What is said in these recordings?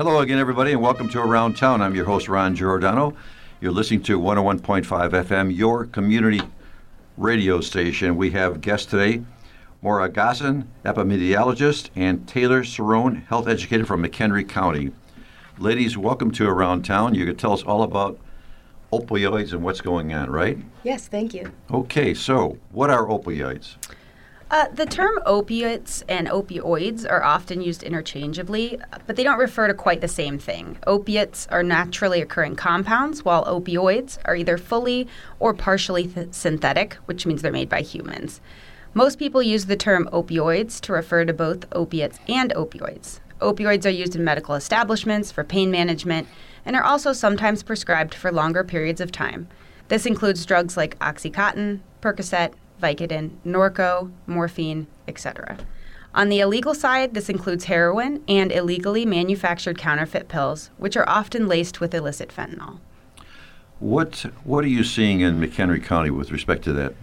Hello again, everybody, and welcome to Around Town. I'm your host, Ron Giordano. You're listening to 101.5 FM, your community radio station. We have guests today, Maura Gossin, epidemiologist, and Taylor Cerrone, health educator from McHenry County. Ladies, welcome to Around Town. You can tell us all about opioids and what's going on, right? Yes, thank you. Okay, so what are opioids? The term opiates and opioids are often used interchangeably, but they don't refer to quite the same thing. Opiates are naturally occurring compounds, while opioids are either fully or partially synthetic, which means they're made by humans. Most people use the term opioids to refer to both opiates and opioids. Opioids are used in medical establishments for pain management and are also sometimes prescribed for longer periods of time. This includes drugs like Oxycontin, Percocet, Vicodin, Norco, morphine, etc. On the illegal side, this includes heroin and illegally manufactured counterfeit pills, which are often laced with illicit fentanyl. What are you seeing in McHenry County with respect to that,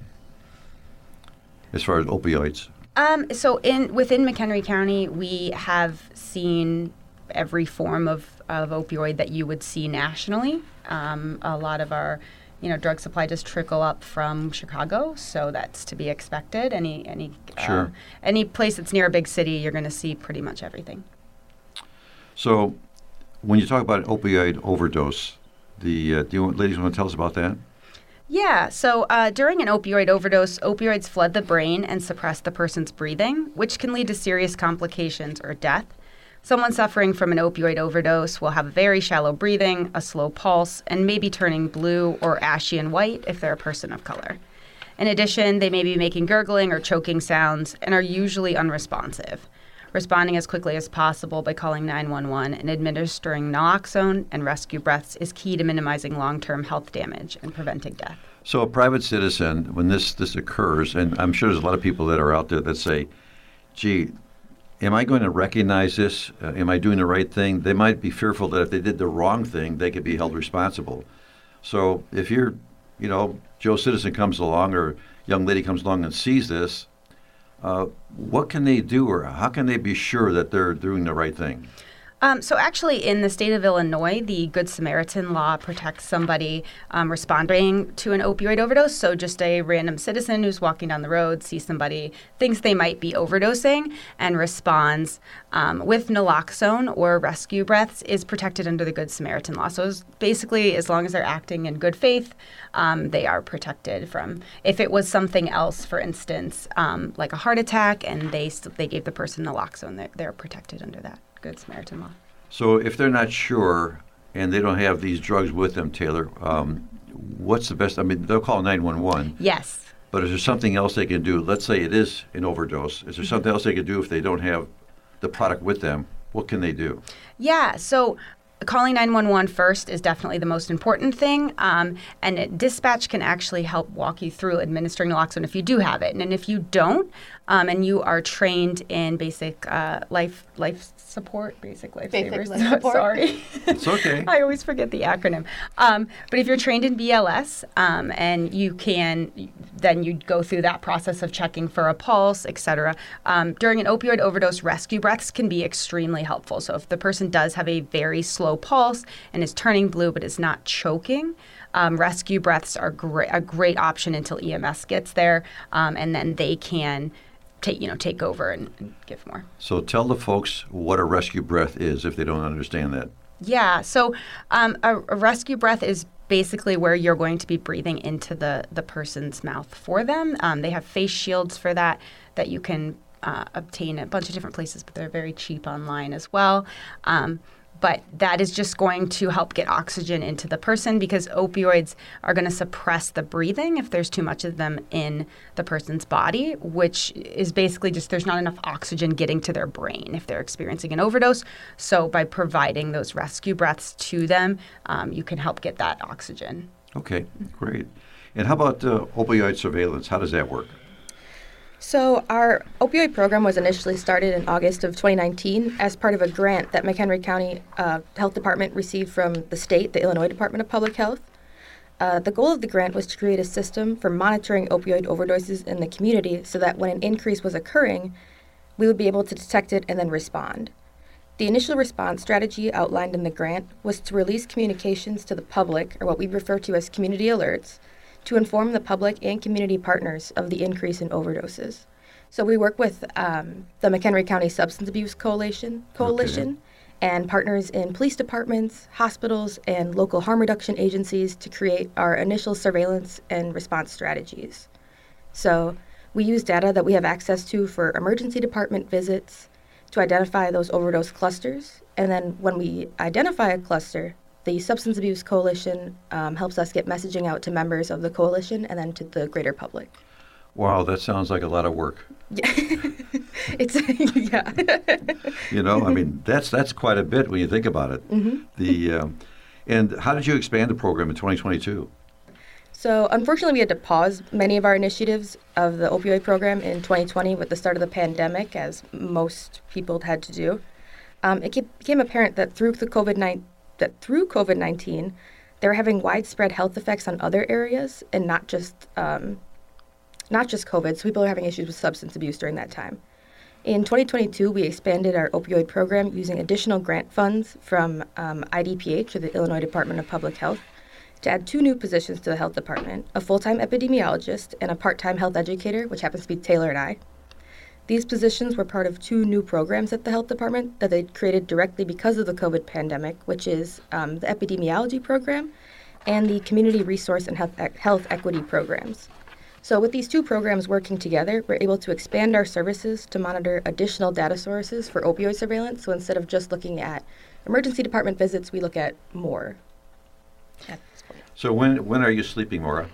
as far as opioids? Within McHenry County, we have seen every form of opioid that you would see nationally. A lot of our drug supply just trickle up from Chicago, so that's to be expected. Any place that's near a big city, you're going to see pretty much everything. So, when you talk about opioid overdose, do you ladies want to tell us about that? Yeah. So during an opioid overdose, opioids flood the brain and suppress the person's breathing, which can lead to serious complications or death. Someone suffering from an opioid overdose will have very shallow breathing, a slow pulse, and maybe turning blue or ashy and white if they're a person of color. In addition, they may be making gurgling or choking sounds and are usually unresponsive. Responding as quickly as possible by calling 911 and administering naloxone and rescue breaths is key to minimizing long-term health damage and preventing death. So a private citizen, when this occurs, and I'm sure there's a lot of people that are out there that say, gee, am I going to recognize this? Am I doing the right thing? They might be fearful that if they did the wrong thing, they could be held responsible. So if you're, Joe Citizen comes along or young lady comes along and sees this, what can they do, or how can they be sure that they're doing the right thing? So actually, in the state of Illinois, the Good Samaritan law protects somebody responding to an opioid overdose. So just a random citizen who's walking down the road, sees somebody, thinks they might be overdosing, and responds with naloxone or rescue breaths is protected under the Good Samaritan law. So basically, as long as they're acting in good faith, they are protected from. If it was something else, for instance, like a heart attack, and they gave the person naloxone, they're protected under that Good Samaritan law. So if they're not sure and they don't have these drugs with them, Taylor, what's the best? I mean, they'll call 911. Yes. But is there something else they can do? Let's say it is an overdose. Is there something else they can do if they don't have the product with them? What can they do? Yeah. So calling 911 first is definitely the most important thing, and dispatch can actually help walk you through administering naloxone if you do have it. And if you don't, and you are trained in basic life support, basic lifesavers. Life support. Sorry. It's okay. I always forget the acronym. But if you're trained in BLS, and you can, then you go through that process of checking for a pulse, et cetera. During an opioid overdose, rescue breaths can be extremely helpful. So if the person does have a very slow pulse and is turning blue but is not choking, rescue breaths are a great option until EMS gets there, and then they can take over and give more. So tell the folks what a rescue breath is if they don't understand that. Yeah. So a rescue breath is basically where you're going to be breathing into the person's mouth for them. They have face shields for that you can obtain at a bunch of different places, but they're very cheap online as well. But that is just going to help get oxygen into the person, because opioids are going to suppress the breathing if there's too much of them in the person's body, which is basically just there's not enough oxygen getting to their brain if they're experiencing an overdose. So by providing those rescue breaths to them, you can help get that oxygen. Okay, great. And how about opioid surveillance? How does that work? So our opioid program was initially started in August of 2019 as part of a grant that McHenry County Health Department received from the state, the Illinois Department of Public Health. The goal of the grant was to create a system for monitoring opioid overdoses in the community so that when an increase was occurring, we would be able to detect it and then respond. The initial response strategy outlined in the grant was to release communications to the public, or what we refer to as community alerts, to inform the public and community partners of the increase in overdoses. So we work with the McHenry County Substance Abuse Coalition, and partners in police departments, hospitals, and local harm reduction agencies to create our initial surveillance and response strategies. So we use data that we have access to for emergency department visits to identify those overdose clusters. And then when we identify a cluster, the Substance Abuse Coalition helps us get messaging out to members of the coalition and then to the greater public. Wow, that sounds like a lot of work. Yeah. It's yeah. You know, I mean, that's quite a bit when you think about it. Mm-hmm. And how did you expand the program in 2022? So unfortunately, we had to pause many of our initiatives of the opioid program in 2020 with the start of the pandemic, as most people had to do. It became apparent that through COVID-19, they were having widespread health effects on other areas and not just COVID. So people are having issues with substance abuse during that time. In 2022, we expanded our opioid program using additional grant funds from IDPH, or the Illinois Department of Public Health, to add 2 new positions to the health department, a full-time epidemiologist and a part-time health educator, which happens to be Taylor and I. These positions were part of 2 new programs at the health department that they created directly because of the COVID pandemic, which is the epidemiology program and the community resource and health equity programs. So with these 2 programs working together, we're able to expand our services to monitor additional data sources for opioid surveillance. So instead of just looking at emergency department visits, we look at more at this point. So when are you sleeping, Maura?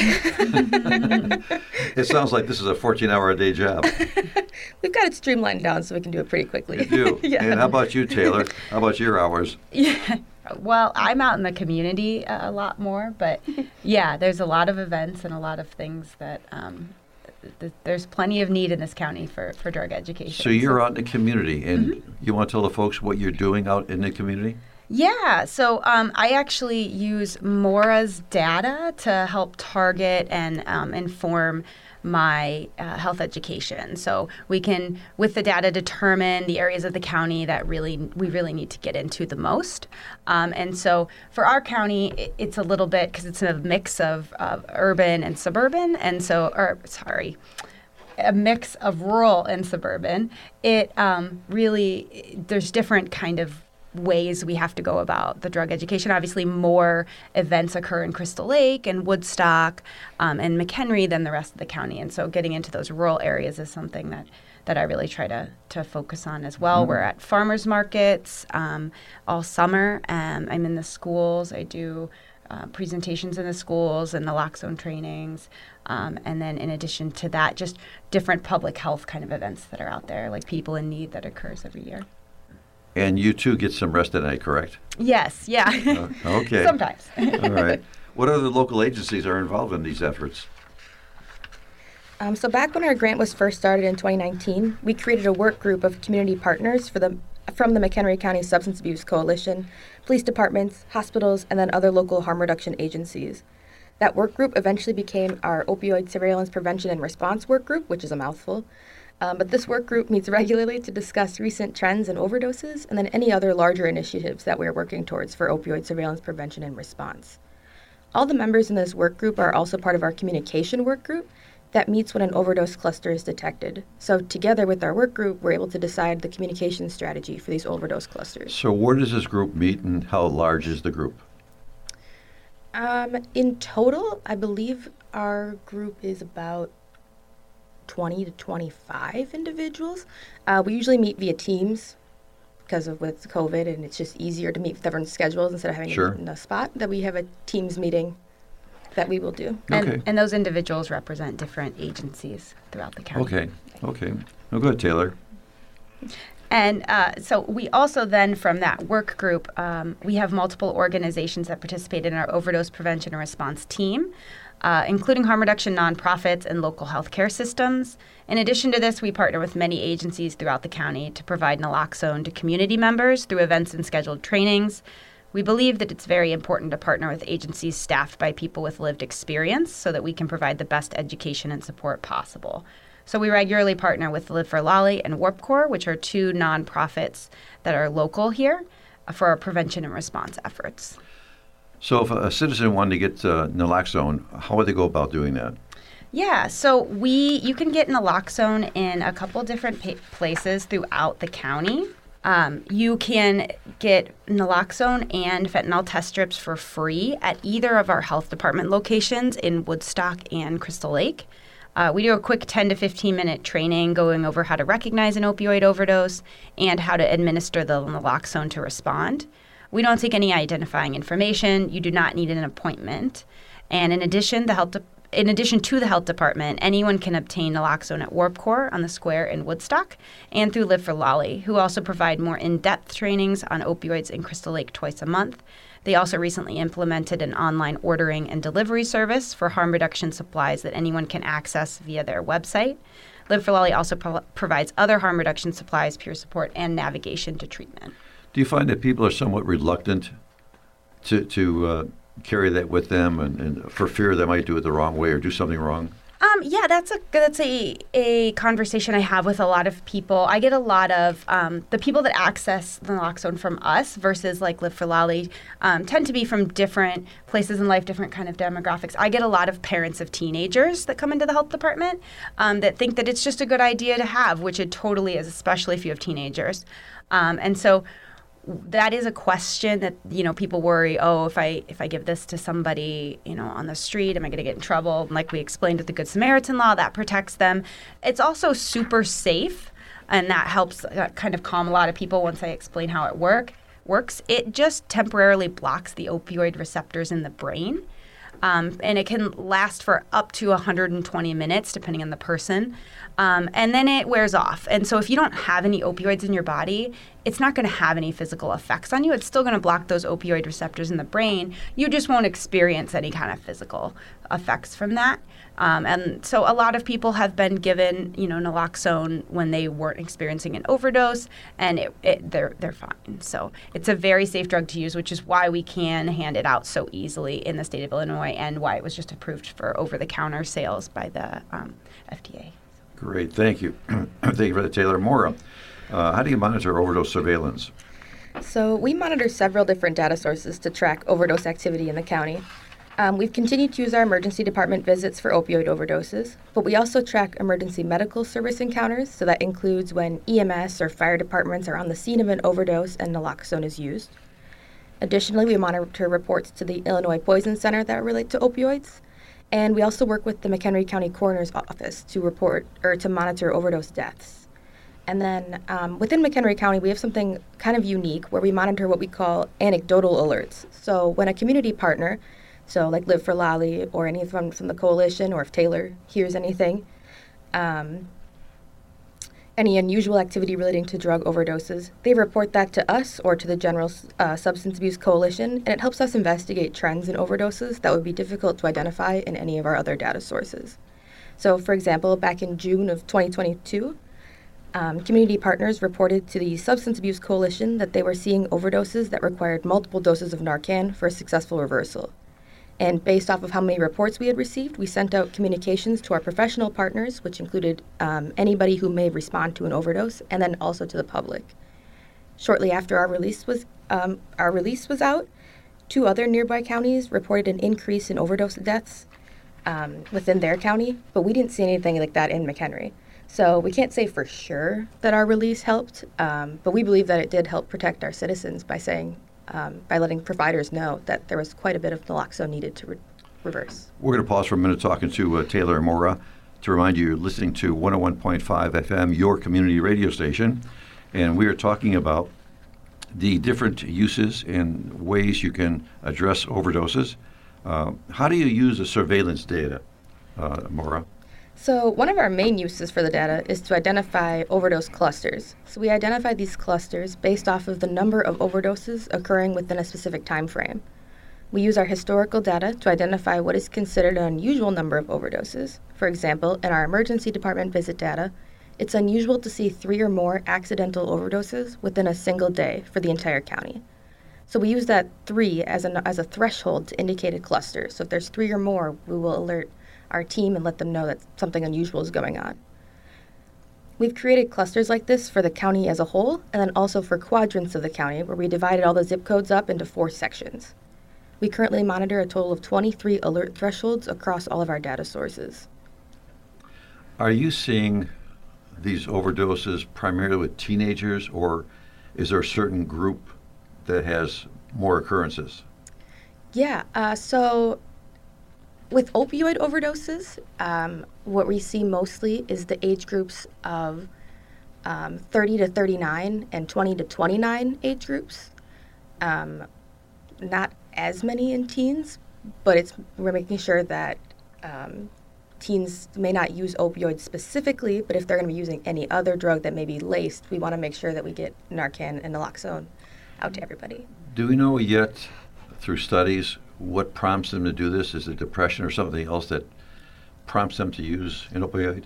It sounds like this is a 14-hour-a-day job. We've got it streamlined down so we can do it pretty quickly. You do? Yeah. And how about you, Taylor? How about your hours? Yeah. Well, I'm out in the community a lot more, but yeah, there's a lot of events and a lot of things that there's plenty of need in this county for drug education. So you're out in the community, and you want to tell the folks what you're doing out in the community? Yeah, so I actually use Maura's data to help target and inform my health education. So we can, with the data, determine the areas of the county that we really need to get into the most. And so for our county, it's a little bit, because it's a mix of urban and suburban, and so, a mix of rural and suburban. It really, there's different kind of ways we have to go about the drug education. Obviously, more events occur in Crystal Lake and Woodstock and McHenry than the rest of the county. And so getting into those rural areas is something that I really try to focus on as well. We're at farmers markets all summer. I'm in the schools. I do presentations in the schools and naloxone trainings. And then in addition to that, just different public health kind of events that are out there, like People in Need that occurs every year. And you too get some rest at night, correct? Yes, yeah. Okay. Sometimes. All right. What other local agencies are involved in these efforts? So back when our grant was first started in 2019, we created a work group of community partners from the McHenry County Substance Abuse Coalition, police departments, hospitals, and then other local harm reduction agencies. That work group eventually became our Opioid Surveillance Prevention and Response Work Group, which is a mouthful. But this work group meets regularly to discuss recent trends in overdoses and then any other larger initiatives that we're working towards for opioid surveillance, prevention, and response. All the members in this work group are also part of our communication work group that meets when an overdose cluster is detected. So together with our work group, we're able to decide the communication strategy for these overdose clusters. So where does this group meet, and how large is the group? In total, I believe our group is about 20 to 25 individuals. We usually meet via Teams because of with COVID, and it's just easier to meet with everyone's schedules instead of having to meet in a spot. That we have a Teams meeting that we will do. Okay. And those individuals represent different agencies throughout the county. Okay. Well, go ahead, Taylor. And so we also then, from that work group, we have multiple organizations that participate in our overdose prevention and response team, including harm reduction nonprofits and local healthcare systems. In addition to this, we partner with many agencies throughout the county to provide naloxone to community members through events and scheduled trainings. We believe that it's very important to partner with agencies staffed by people with lived experience so that we can provide the best education and support possible. So we regularly partner with Live for Lolly and Warp Core, which are two nonprofits that are local here for our prevention and response efforts. So if a citizen wanted to get naloxone, how would they go about doing that? Yeah, so you can get naloxone in a couple different places throughout the county. You can get naloxone and fentanyl test strips for free at either of our health department locations in Woodstock and Crystal Lake. We do a quick 10 to 15 minute training going over how to recognize an opioid overdose and how to administer the naloxone to respond. We don't take any identifying information. You do not need an appointment. And in addition to the health department, anyone can obtain naloxone at Warp Core on the square in Woodstock and through Live for Lolly, who also provide more in-depth trainings on opioids in Crystal Lake twice a month. They also recently implemented an online ordering and delivery service for harm reduction supplies that anyone can access via their website. Live for Lolly also provides other harm reduction supplies, peer support, and navigation to treatment. Do you find that people are somewhat reluctant to carry that with them and for fear they might do it the wrong way or do something wrong? Yeah, that's a conversation I have with a lot of people. I get a lot of the people that access the naloxone from us versus like Live for Lolly tend to be from different places in life, different kind of demographics. I get a lot of parents of teenagers that come into the health department that think that it's just a good idea to have, which it totally is, especially if you have teenagers. And so that is a question that, people worry, if I give this to somebody, on the street, am I going to get in trouble? And like we explained with the Good Samaritan law, that protects them. It's also super safe, and that helps kind of calm a lot of people once I explain how it works. It just temporarily blocks the opioid receptors in the brain. And it can last for up to 120 minutes, depending on the person. And then it wears off. And so if you don't have any opioids in your body, it's not going to have any physical effects on you. It's still going to block those opioid receptors in the brain. You just won't experience any kind of physical effects from that. And so a lot of people have been given, naloxone when they weren't experiencing an overdose, and they're fine. So it's a very safe drug to use, which is why we can hand it out so easily in the state of Illinois and why it was just approved for over-the-counter sales by the FDA. Great, thank you. Thank you for that, Taylor. Maura, how do you monitor overdose surveillance? So we monitor several different data sources to track overdose activity in the county. We've continued to use our emergency department visits for opioid overdoses, but we also track emergency medical service encounters, so that includes when EMS or fire departments are on the scene of an overdose and naloxone is used. Additionally, we monitor reports to the Illinois Poison Center that relate to opioids, and we also work with the McHenry County Coroner's Office to monitor overdose deaths. And then within McHenry County, we have something kind of unique where we monitor what we call anecdotal alerts. So when a community partner, so like Live for Lolly or any from the coalition, or if Taylor hears anything, any unusual activity relating to drug overdoses, they report that to us or to the General Substance Abuse Coalition, and it helps us investigate trends in overdoses that would be difficult to identify in any of our other data sources. So, for example, back in June of 2022, community partners reported to the Substance Abuse Coalition that they were seeing overdoses that required multiple doses of Narcan for a successful reversal. And based off of how many reports we had received, we sent out communications to our professional partners, which included anybody who may respond to an overdose, and then also to the public. Shortly after our release was out, 2 other nearby counties reported an increase in overdose deaths within their county, but we didn't see anything like that in McHenry. So we can't say for sure that our release helped, but we believe that it did help protect our citizens by letting providers know that there was quite a bit of naloxone needed to reverse. We're going to pause for a minute talking to Taylor and Maura to remind you you're listening to 101.5 FM, your community radio station, and we are talking about the different uses and ways you can address overdoses. How do you use the surveillance data, Maura? So one of our main uses for the data is to identify overdose clusters. So we identify these clusters based off of the number of overdoses occurring within a specific time frame. We use our historical data to identify what is considered an unusual number of overdoses. For example, in our emergency department visit data, it's unusual to see 3 or more accidental overdoses within a single day for the entire county. So we use that 3 as a threshold to indicate a cluster. So if there's 3 or more, we will alert our team and let them know that something unusual is going on. We've created clusters like this for the county as a whole, and then also for quadrants of the county, where we divided all the zip codes up into 4 sections. We currently monitor a total of 23 alert thresholds across all of our data sources. Are you seeing these overdoses primarily with teenagers, or is there a certain group that has more occurrences? Yeah, so with opioid overdoses, what we see mostly is the age groups of 30 to 39 and 20 to 29 age groups. Not as many in teens, but we're making sure that teens may not use opioids specifically, but if they're going to be using any other drug that may be laced, we want to make sure that we get Narcan and naloxone out to everybody. Do we know yet, through studies, what prompts them to do this? Is it depression or something else that prompts them to use an opioid?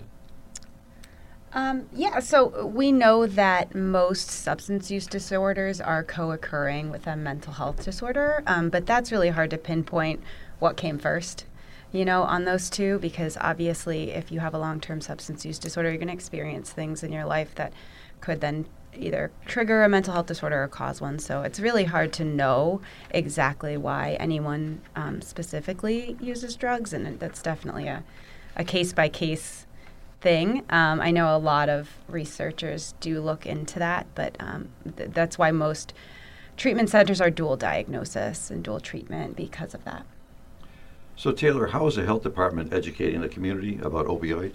Yeah, so we know that most substance use disorders are co-occurring with a mental health disorder, but that's really hard to pinpoint what came first, on those two, because obviously if you have a long-term substance use disorder, you're going to experience things in your life that could then either trigger a mental health disorder or cause one. So it's really hard to know exactly why anyone specifically uses drugs, and that's definitely a case-by-case thing. I know a lot of researchers do look into that, but that's why most treatment centers are dual diagnosis and dual treatment because of that. So Taylor, how is the health department educating the community about opioids?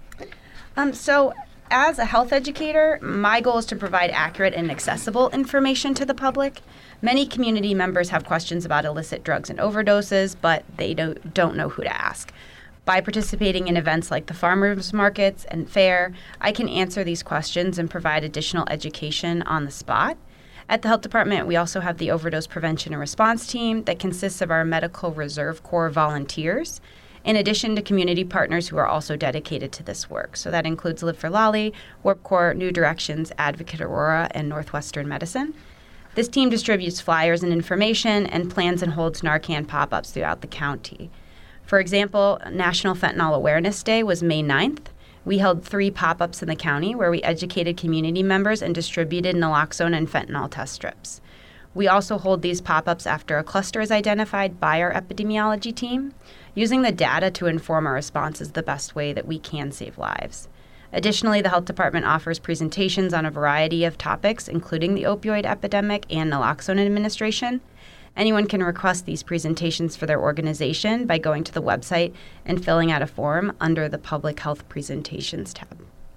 So as a health educator, my goal is to provide accurate and accessible information to the public. Many community members have questions about illicit drugs and overdoses, but they don't know who to ask. By participating in events like the farmers markets and fair, I can answer these questions and provide additional education on the spot. At the health department, we also have the overdose prevention and response team that consists of our Medical Reserve Corps volunteers, in addition to community partners who are also dedicated to this work. So that includes Live for Lolly, Warp Corps, New Directions, Advocate Aurora, and Northwestern Medicine. This team distributes flyers and information and plans and holds Narcan pop-ups throughout the county. For example, National Fentanyl Awareness Day was May 9th. We held 3 pop-ups in the county where we educated community members and distributed naloxone and fentanyl test strips. We also hold these pop-ups after a cluster is identified by our epidemiology team. Using the data to inform our response is the best way that we can save lives. Additionally, the health department offers presentations on a variety of topics, including the opioid epidemic and naloxone administration. Anyone can request these presentations for their organization by going to the website and filling out a form under the Public Health Presentations tab.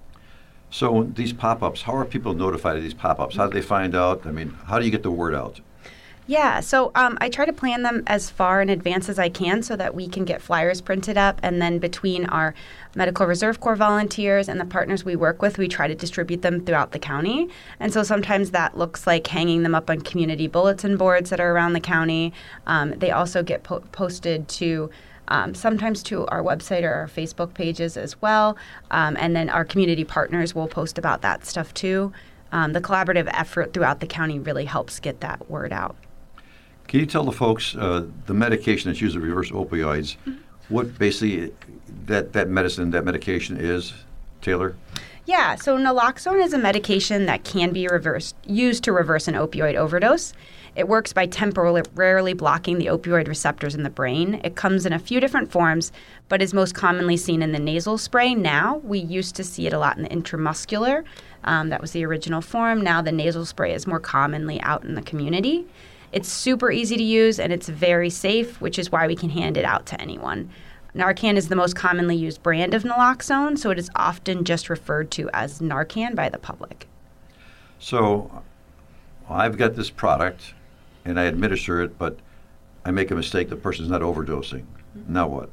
So these pop-ups, how are people notified of these pop-ups? How do they find out? I mean, how do you get the word out? Yeah, so I try to plan them as far in advance as I can so that we can get flyers printed up. And then between our Medical Reserve Corps volunteers and the partners we work with, we try to distribute them throughout the county. And so sometimes that looks like hanging them up on community bulletin boards that are around the county. They also get posted to sometimes to our website or our Facebook pages as well. And then our community partners will post about that stuff too. The collaborative effort throughout the county really helps get that word out. Can you tell the folks the medication that's used to reverse opioids, what basically that medication is, Taylor? Yeah, so naloxone is a medication that can be used to reverse an opioid overdose. It works by temporarily blocking the opioid receptors in the brain. It comes in a few different forms, but is most commonly seen in the nasal spray now. We used to see it a lot in the intramuscular. That was the original form. Now the nasal spray is more commonly out in the community. It's super easy to use and it's very safe, which is why we can hand it out to anyone. Narcan is the most commonly used brand of naloxone, so it is often just referred to as Narcan by the public. So I've got this product and I administer it, but I make a mistake, the person's not overdosing. Now what?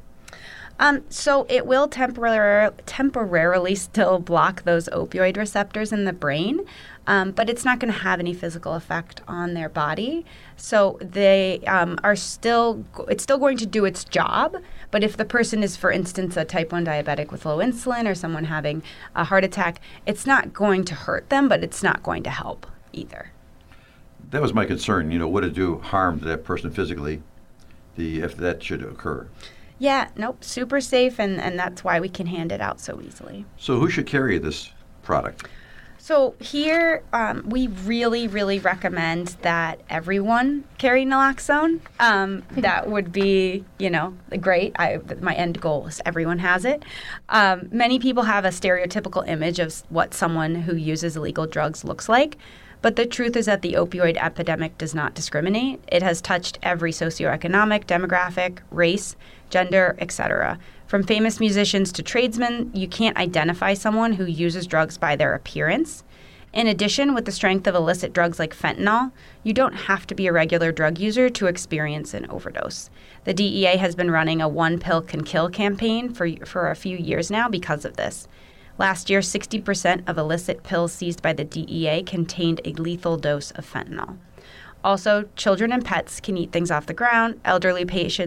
So it will temporarily still block those opioid receptors in the brain, but it's not going to have any physical effect on their body. So they it's still going to do its job. But if the person is, for instance, a type 1 diabetic with low insulin or someone having a heart attack, it's not going to hurt them, but it's not going to help either. That was my concern. Would it do harm to that person physically if that should occur? Yeah, nope, super safe, and that's why we can hand it out so easily. So who should carry this product? So here, we really, really recommend that everyone carry naloxone. That would be, great. My end goal is everyone has it. Many people have a stereotypical image of what someone who uses illegal drugs looks like. But the truth is that the opioid epidemic does not discriminate. It has touched every socioeconomic, demographic, race, gender, etc. From famous musicians to tradesmen, you can't identify someone who uses drugs by their appearance. In addition, with the strength of illicit drugs like fentanyl, you don't have to be a regular drug user to experience an overdose. The DEA has been running a one pill can kill campaign for a few years now because of this. Last year, 60% of illicit pills seized by the DEA contained a lethal dose of fentanyl. Also, children and pets can eat things off the ground. Elderly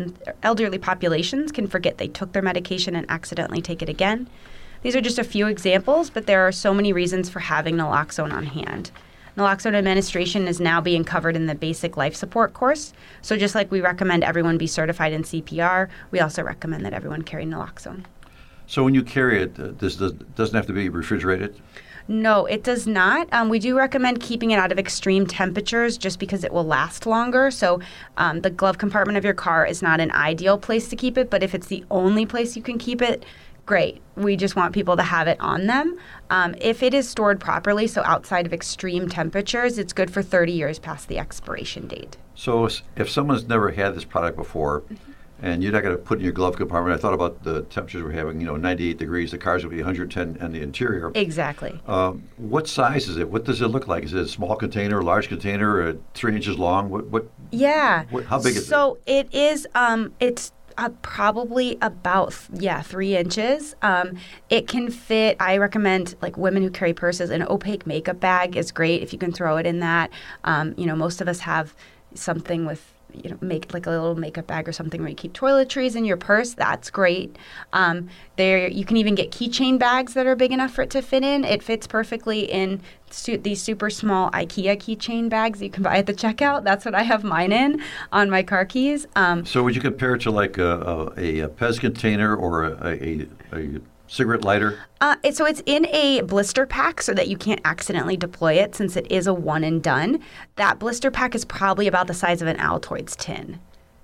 populations can forget they took their medication and accidentally take it again. These are just a few examples, but there are so many reasons for having naloxone on hand. Naloxone administration is now being covered in the basic life support course. So just like we recommend everyone be certified in CPR, we also recommend that everyone carry naloxone. So when you carry it, this doesn't have to be refrigerated? No, it does not. We do recommend keeping it out of extreme temperatures just because it will last longer. So the glove compartment of your car is not an ideal place to keep it, but if it's the only place you can keep it, great. We just want people to have it on them. If it is stored properly, so outside of extreme temperatures, it's good for 30 years past the expiration date. So if someone's never had this product before, and you're not going to put in your glove compartment. I thought about the temperatures we're having, 98 degrees. The cars will be 110 in the interior. Exactly. What size is it? What does it look like? Is it a small container, a large container, 3 inches long? Yeah. How big is it? So it is, it's probably about 3 inches. It can fit. I recommend like women who carry purses. An opaque makeup bag is great if you can throw it in that. Most of us have something with make like a little makeup bag or something where you keep toiletries in your purse. That's great. There, you can even get keychain bags that are big enough for it to fit in. It fits perfectly in these super small IKEA keychain bags you can buy at the checkout. That's what I have mine in on my car keys. So would you compare it to like a Pez container or a cigarette lighter? So it's in a blister pack so that you can't accidentally deploy it since it is a one and done. That blister pack is probably about the size of an Altoids tin.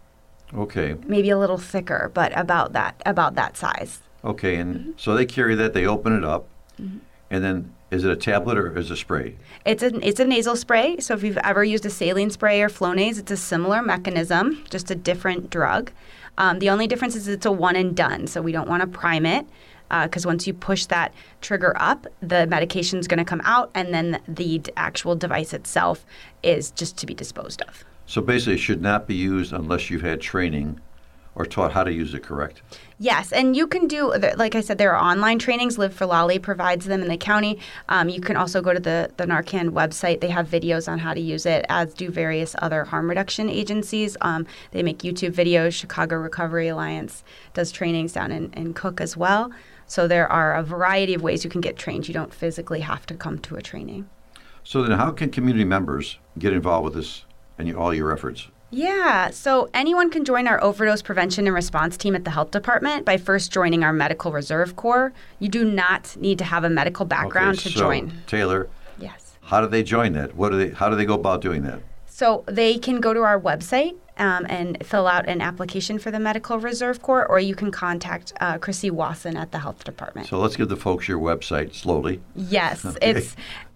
Okay. Maybe a little thicker, but about that size. Okay, and so they carry that, they open it up, and then is it a tablet or is it a spray? It's a nasal spray. So if you've ever used a saline spray or Flonase, it's a similar mechanism, just a different drug. The only difference is it's a one and done, so we don't want to prime it. Because once you push that trigger up, the medication's going to come out, and then the actual device itself is just to be disposed of. So basically, it should not be used unless you've had training or taught how to use it, correct? Yes, and you can do, like I said, there are online trainings. Live for Lolly provides them in the county. You can also go to the Narcan website. They have videos on how to use it, as do various other harm reduction agencies. They make YouTube videos. Chicago Recovery Alliance does trainings down in Cook as well. So there are a variety of ways you can get trained. You don't physically have to come to a training. So then how can community members get involved with this and all your efforts? Yeah, so anyone can join our overdose prevention and response team at the health department by first joining our Medical Reserve Corps. You do not need to have a medical background to join. Taylor, yes. How do they join that? How do they go about doing that? So they can go to our website and fill out an application for the Medical Reserve Corps, or you can contact Chrissy Wasson at the health department. So let's give the folks your website slowly. Yes, okay. It's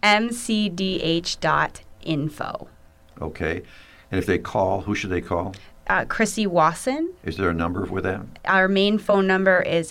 mcdh.info. Okay. And if they call, who should they call? Chrissy Wasson. Is there a number for that? Our main phone number is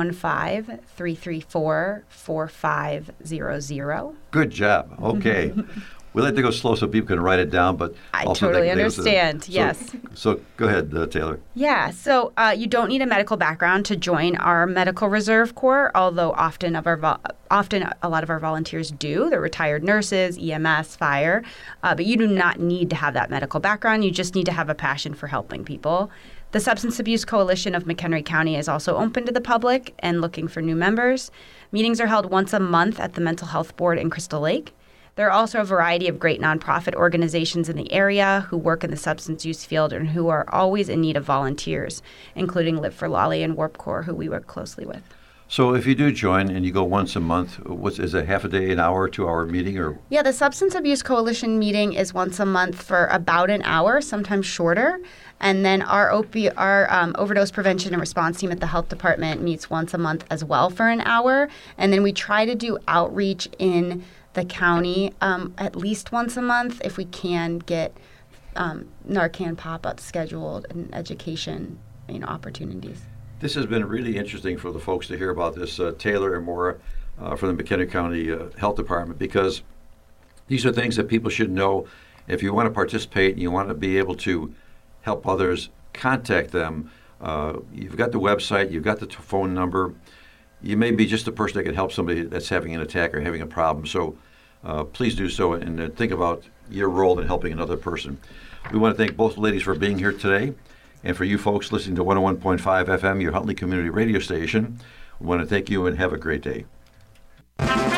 815-334-4500. Good job. Okay. We like to go slow so people can write it down, but I also totally understand. Yes. So go ahead, Taylor. Yeah. So you don't need a medical background to join our Medical Reserve Corps, although often a lot of our volunteers do. They're retired nurses, EMS, fire, but you do not need to have that medical background. You just need to have a passion for helping people. The Substance Abuse Coalition of McHenry County is also open to the public and looking for new members. Meetings are held once a month at the Mental Health Board in Crystal Lake. There are also a variety of great nonprofit organizations in the area who work in the substance use field and who are always in need of volunteers, including Live for Lolly and Warp Corps, who we work closely with. So if you do join and you go once a month, is it half a day, an hour, 2-hour meeting, or? Yeah, the Substance Abuse Coalition meeting is once a month for about an hour, sometimes shorter. And then our overdose prevention and response team at the health department meets once a month as well for an hour. And then we try to do outreach in the county at least once a month if we can get Narcan pop-ups scheduled and education opportunities. This has been really interesting for the folks to hear about this, Taylor and Maura from the McHenry County Health Department, because these are things that people should know. If you want to participate and you want to be able to help others, contact them. You've got the website, you've got the phone number. You may be just the person that can help somebody that's having an attack or having a problem. So please do so and think about your role in helping another person. We want to thank both ladies for being here today. And for you folks listening to 101.5 FM, your Huntley Community Radio Station, we want to thank you and have a great day.